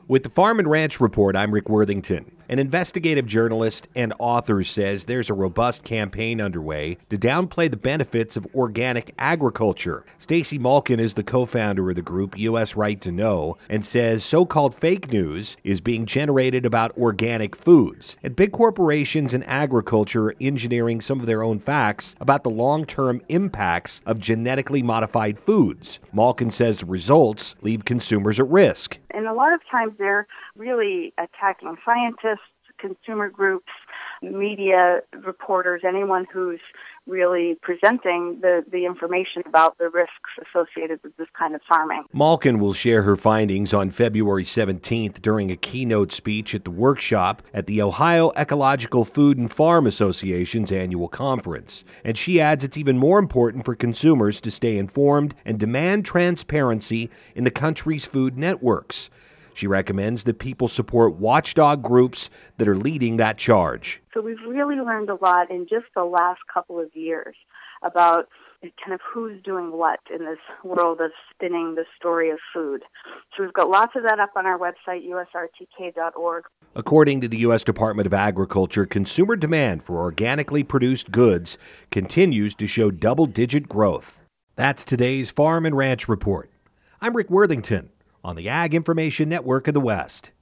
With the Farm and Ranch Report, I'm Rick Worthington. An investigative journalist and author says there's a robust campaign underway to downplay the benefits of organic agriculture. Stacy Malkin is the co-founder of the group U.S. Right to Know and says so-called fake news is being generated about organic foods. And big corporations and agriculture are engineering some of their own facts about the long-term impacts of genetically modified foods. Malkin says the results leave consumers at risk. And a lot of times they're really attacking scientists, consumer groups, media reporters, anyone who's really presenting the information about the risks associated with this kind of farming. Malkin will share her findings on February 17th during a keynote speech at the workshop at the Ohio Ecological Food and Farm Association's annual conference. And she adds it's even more important for consumers to stay informed and demand transparency in the country's food networks. She recommends that people support watchdog groups that are leading that charge. So we've really learned a lot in just the last couple of years about kind of who's doing what in this world of spinning the story of food. So we've got lots of that up on our website, usrtk.org. According to the U.S. Department of Agriculture, consumer demand for organically produced goods continues to show double-digit growth. That's today's Farm and Ranch Report. I'm Rick Worthington on the Ag Information Network of the West.